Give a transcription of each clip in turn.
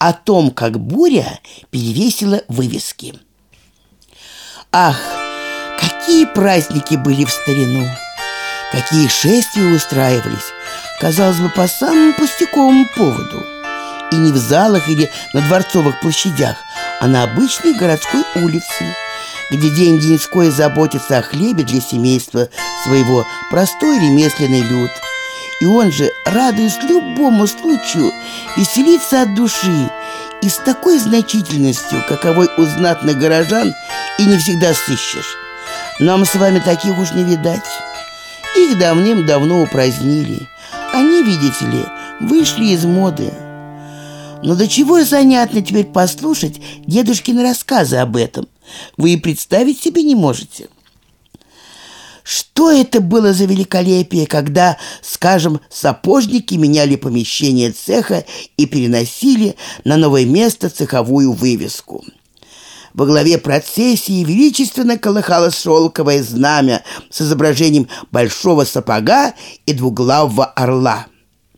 о том, как буря перевесила вывески. Ах, какие праздники были в старину! Какие шествия устраивались, казалось бы, по самому пустяковому поводу. И не в залах или на дворцовых площадях, а на обычной городской улице, где день-деньской заботится о хлебе для семейства своего простой ремесленный люд. И он же, радуясь любому случаю, веселится от души и с такой значительностью, каковой у знатных горожан и не всегда сыщешь. Нам с вами таких уж не видать. Их давным-давно упразднили. Они, видите ли, вышли из моды. Но до чего занятно теперь послушать дедушкины рассказы об этом. Вы и представить себе не можете. Что это было за великолепие, когда, скажем, сапожники меняли помещение цеха и переносили на новое место цеховую вывеску. Во главе процессии величественно колыхалось шелковое знамя с изображением большого сапога и двуглавого орла.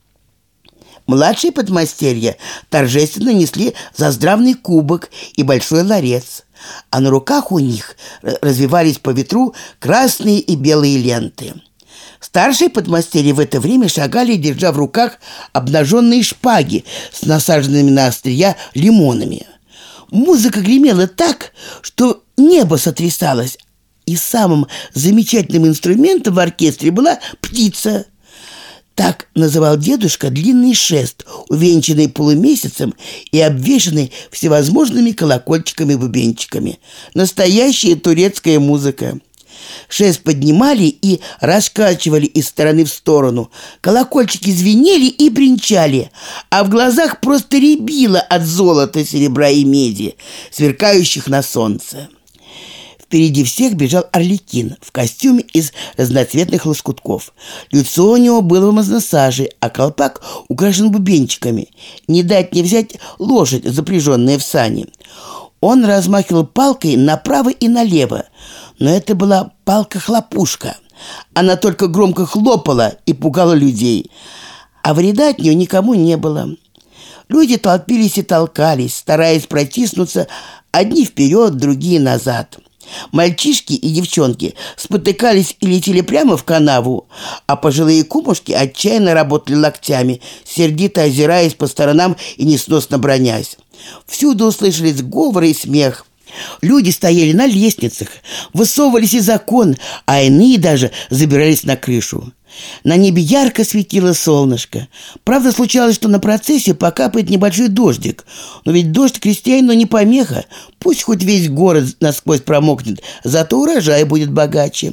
Младшие подмастерья торжественно несли заздравный кубок и большой ларец, а на руках у них развивались по ветру красные и белые ленты. Старшие подмастерья в это время шагали, держа в руках обнаженные шпаги с насаженными на острия лимонами. Музыка гремела так, что небо сотрясалось, и самым замечательным инструментом в оркестре была птица. Так называл дедушка длинный шест, увенчанный полумесяцем и обвешанный всевозможными колокольчиками-бубенчиками. Настоящая турецкая музыка. Шест поднимали и раскачивали из стороны в сторону. Колокольчики звенели и бренчали, а в глазах просто рябило от золота, серебра и меди, сверкающих на солнце. Впереди всех бежал Арлекин в костюме из разноцветных лоскутков. Лицо у него было в мазносаже, а колпак украшен бубенчиками. Не дать не взять лошадь, запряженная в сани. Он размахивал палкой направо и налево, но это была палка-хлопушка. Она только громко хлопала и пугала людей, а вреда от нее никому не было. Люди толпились и толкались, стараясь протиснуться, одни вперед, другие назад. Мальчишки и девчонки спотыкались и летели прямо в канаву, а пожилые кумушки отчаянно работали локтями, сердито озираясь по сторонам и несносно бронясь. Всюду услышались говор и смех. Люди стояли на лестницах, высовывались из окон, а иные даже забирались на крышу. На небе ярко светило солнышко. Правда, случалось, что на процессию покапает небольшой дождик. Но ведь дождь крестьянину не помеха. Пусть хоть весь город насквозь промокнет, зато урожай будет богаче.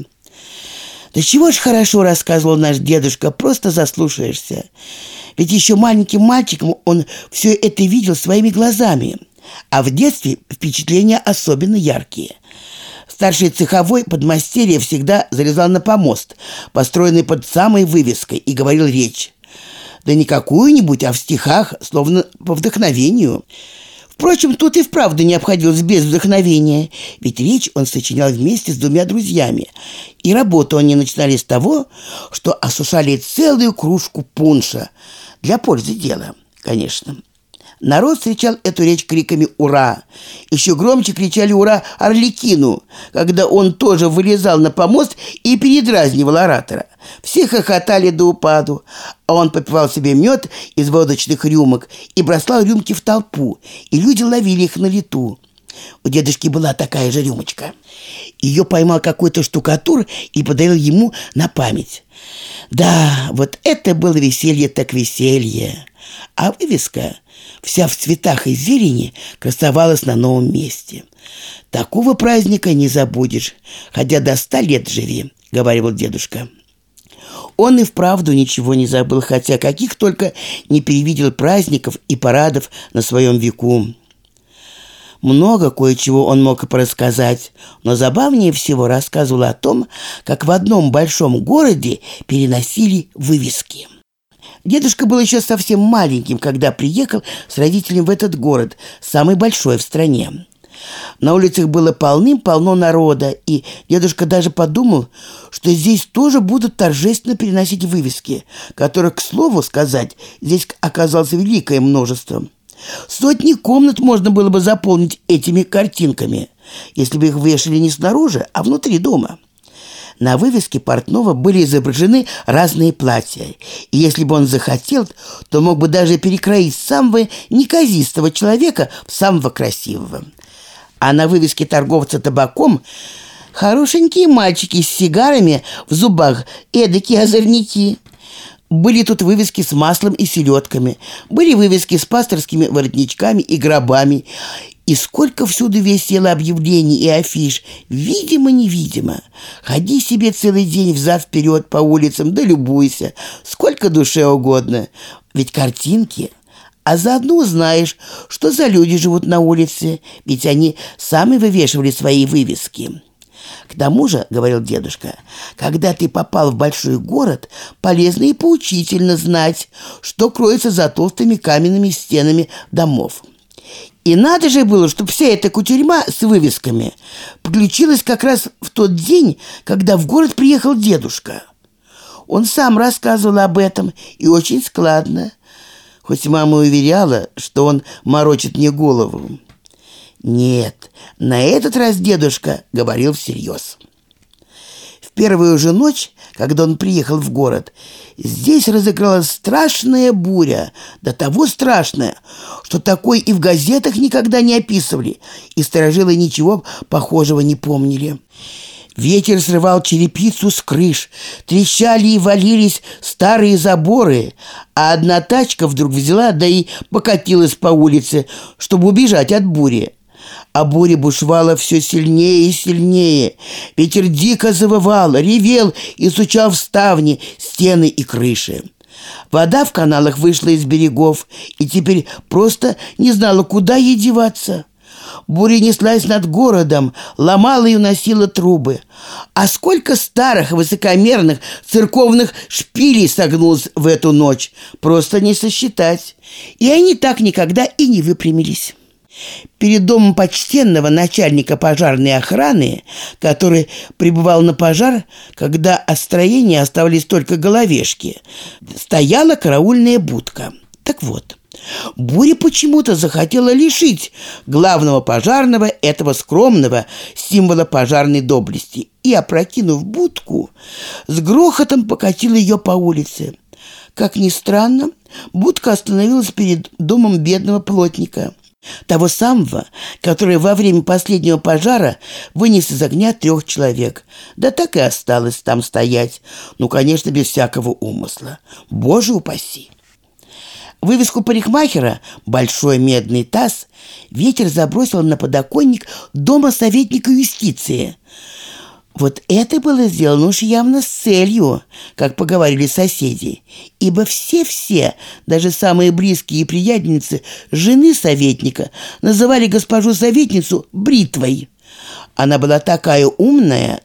Да чего ж хорошо рассказывал наш дедушка, просто заслушаешься. Ведь еще маленьким мальчиком он все это видел своими глазами. А в детстве впечатления особенно яркие. Старший цеховой подмастерье всегда залезал на помост, построенный под самой вывеской, и говорил речь. Да не какую-нибудь, а в стихах, словно по вдохновению. Впрочем, тут и вправду не обходилось без вдохновения, ведь речь он сочинял вместе с двумя друзьями. И работу они начинали с того, что осушали целую кружку пунша. Для пользы дела, конечно. Народ встречал эту речь криками «Ура!». Еще громче кричали «Ура!» Арлекину, когда он тоже вылезал на помост и передразнивал оратора. Все хохотали до упаду, а он попивал себе мед из водочных рюмок и бросал рюмки в толпу, и люди ловили их на лету. У дедушки была такая же рюмочка. Ее поймал какой-то штукатур и подарил ему на память. Да, вот это было веселье так веселье. А вывеска, вся в цветах и зелени, красовалась на новом месте. Такого праздника не забудешь, хотя до 100 лет живи, говорил дедушка. Он и вправду ничего не забыл, хотя каких только не перевидел праздников и парадов на своем веку. Много кое-чего он мог порассказать, но забавнее всего рассказывал о том, как в одном большом городе переносили вывески. Дедушка был еще совсем маленьким, когда приехал с родителями в этот город, самый большой в стране. На улицах было полным-полно народа, и дедушка даже подумал, что здесь тоже будут торжественно переносить вывески, которых, к слову сказать, здесь оказалось великое множество. Сотни комнат можно было бы заполнить этими картинками, если бы их вешали не снаружи, а внутри дома. На вывеске портного были изображены разные платья, и если бы он захотел, то мог бы даже перекроить самого неказистого человека в самого красивого. А на вывеске торговца табаком хорошенькие мальчики с сигарами в зубах, эдакие озорники. Были тут вывески с маслом и селедками, были вывески с пасторскими воротничками и гробами. И сколько всюду висело объявлений и афиш, видимо-невидимо. Ходи себе целый день взад-вперед по улицам, да любуйся, сколько душе угодно. Ведь картинки, а заодно узнаешь, что за люди живут на улице, ведь они сами вывешивали свои вывески. К тому же, говорил дедушка, когда ты попал в большой город, полезно и поучительно знать, что кроется за толстыми каменными стенами домов. И надо же было, чтобы вся эта кутерьма с вывесками включилась как раз в тот день, когда в город приехал дедушка. Он сам рассказывал об этом, и очень складно, хоть мама уверяла, что он морочит мне голову. Нет, на этот раз дедушка говорил всерьез. В первую же ночь, когда он приехал в город, здесь разыгралась страшная буря, до того страшная, что такой и в газетах никогда не описывали, и старожилы ничего похожего не помнили. Ветер срывал черепицу с крыш, трещали и валились старые заборы, а одна тачка вдруг взяла, да и покатилась по улице, чтобы убежать от бури. А буря бушевала все сильнее и сильнее. Ветер дико завывал, ревел и стучал в ставни, стены и крыши. Вода в каналах вышла из берегов и теперь просто не знала, куда ей деваться. Буря неслась над городом, ломала и уносила трубы. А сколько старых высокомерных церковных шпилей согнулось в эту ночь, просто не сосчитать. И они так никогда и не выпрямились. Перед домом почтенного начальника пожарной охраны, который прибывал на пожар, когда от строения оставались только головешки, стояла караульная будка. Так вот, буря почему-то захотела лишить главного пожарного этого скромного символа пожарной доблести и, опрокинув будку, с грохотом покатила ее по улице. Как ни странно, будка остановилась перед домом бедного плотника, того самого, который во время последнего пожара вынес из огня 3 человек. Да так и осталось там стоять. Ну, конечно, без всякого умысла. Боже упаси! Вывеску парикмахера «Большой медный таз» ветер забросил на подоконник дома советника юстиции. Вот это было сделано уж явно с целью, как поговорили соседи, ибо все, даже самые близкие и приятельницы жены советника, называли госпожу советницу бритвой. Она была такая умная,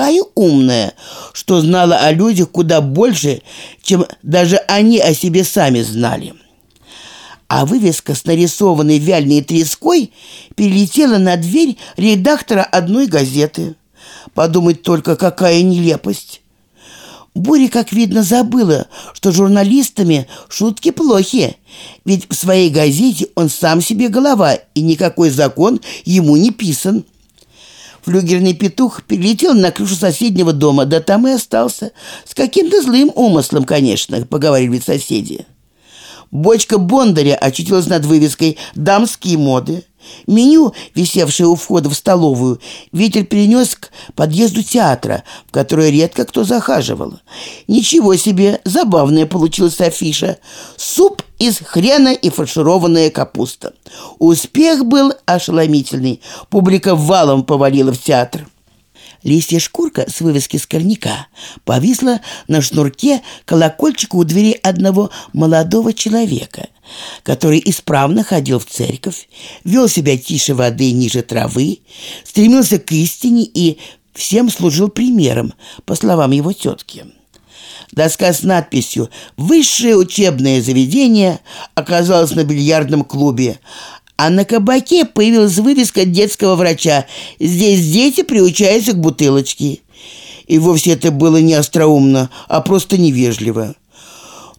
что знала о людях куда больше, чем даже они о себе сами знали. А вывеска с нарисованной вяльной треской перелетела на дверь редактора одной газеты. Подумать только, какая нелепость. Буря, как видно, забыла, что журналистами шутки плохи, ведь в своей газете он сам себе голова, и никакой закон ему не писан. Флюгерный петух перелетел на крышу соседнего дома, да там и остался. С каким-то злым умыслом, конечно, поговорили соседи. Бочка Бондаря очутилась над вывеской «Дамские моды». Меню, висевшее у входа в столовую, ветер перенес к подъезду театра, в который редко кто захаживал. Ничего себе, забавная получилась афиша. Суп из хрена и фаршированная капуста. Успех был ошеломительный. Публика валом повалила в театр. Лисья шкурка с вывески скорняка повисла на шнурке колокольчика у двери одного молодого человека, который исправно ходил в церковь, вел себя тише воды и ниже травы, стремился к истине и всем служил примером, по словам его тетки. Доска с надписью «Высшее учебное заведение» оказалась на бильярдном клубе, а на кабаке появилась вывеска детского врача «Здесь дети приучаются к бутылочке». И вовсе это было не остроумно, а просто невежливо.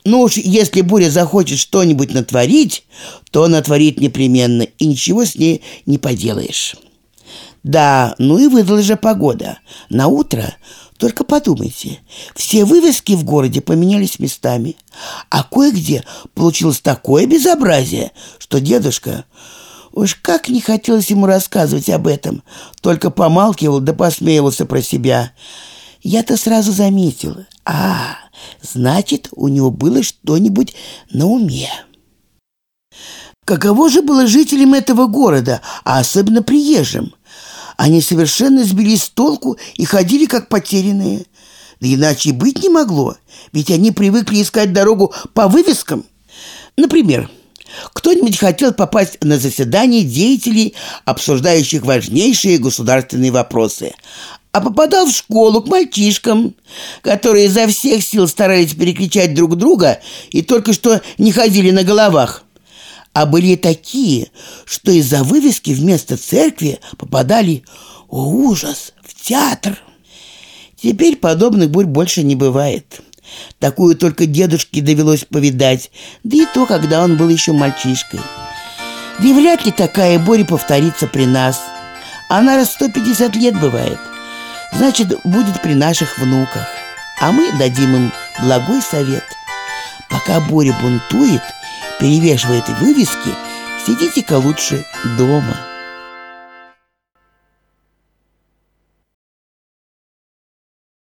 Ну уж если Боря захочет что-нибудь натворить, то натворит непременно, и ничего с ней не поделаешь. Да, ну и выдалась же погода. На утро, только подумайте, все вывески в городе поменялись местами, а кое-где получилось такое безобразие, что дедушка, уж как не хотелось ему рассказывать об этом, только помалкивал да посмеивался про себя. Я-то сразу заметила, значит, у него было что-нибудь на уме. Каково же было жителям этого города, а особенно приезжим? Они совершенно сбились с толку и ходили как потерянные. Да иначе и быть не могло, ведь они привыкли искать дорогу по вывескам. Например, кто-нибудь хотел попасть на заседание деятелей, обсуждающих важнейшие государственные вопросы, а попадал в школу к мальчишкам, которые изо всех сил старались перекричать друг друга и только что не ходили на головах. А были и такие, что из-за вывески вместо церкви попадали, о ужас, в театр. Теперь подобных бурь больше не бывает. Такую только дедушке довелось повидать, да и то, когда он был еще мальчишкой. Да и вряд ли такая буря повторится при нас. Она раз в 150 лет бывает. Значит, будет при наших внуках. А мы дадим им благой совет. Пока Боря бунтует, перевешивает вывески, сидите-ка лучше дома.